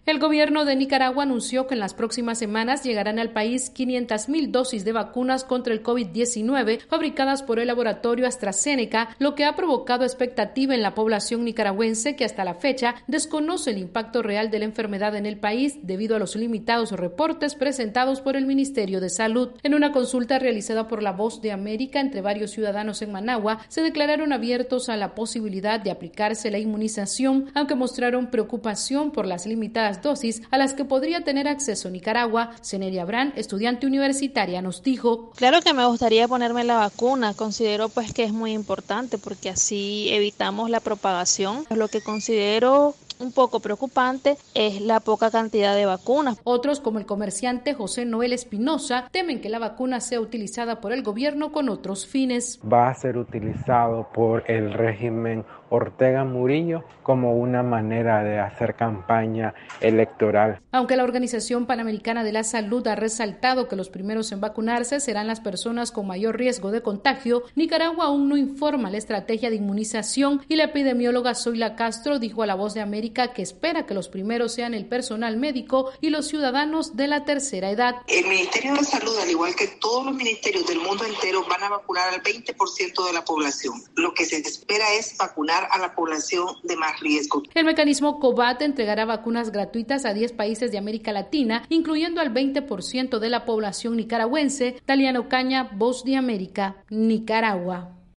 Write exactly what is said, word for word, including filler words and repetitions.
El gobierno de Nicaragua anunció que en las próximas semanas llegarán al país quinientas mil dosis de vacunas contra el COVID diecinueve fabricadas por el laboratorio AstraZeneca, lo que ha provocado expectativa en la población nicaragüense que hasta la fecha desconoce el impacto real de la enfermedad en el país debido a los limitados reportes presentados por el Ministerio de Salud. En una consulta realizada por La Voz de América entre varios ciudadanos en Managua, se declararon abiertos a la posibilidad de aplicarse la inmunización, aunque mostraron preocupación por las limitadas dosis a las que podría tener acceso Nicaragua. Zeneria Brand, estudiante universitaria, nos dijo: Claro que me gustaría ponerme la vacuna, considero pues que es muy importante porque así evitamos la propagación. Lo que considero un poco preocupante es la poca cantidad de vacunas. Otros, como el comerciante José Noel Espinosa, temen que la vacuna sea utilizada por el gobierno con otros fines. Va a ser utilizado por el régimen Ortega Murillo como una manera de hacer campaña electoral. Aunque la Organización Panamericana de la Salud ha resaltado que los primeros en vacunarse serán las personas con mayor riesgo de contagio, Nicaragua aún no informa la estrategia de inmunización y la epidemióloga Zoila Castro dijo a La Voz de América que espera que los primeros sean el personal médico y los ciudadanos de la tercera edad. El Ministerio de Salud, al igual que todos los ministerios del mundo entero, van a vacunar al veinte por ciento de la población. Lo que se espera es vacunar a la población de más riesgo. El mecanismo COVAT entregará vacunas gratuitas a diez países de América Latina, incluyendo al veinte por ciento de la población nicaragüense. Taliano Caña, Voz de América, Nicaragua.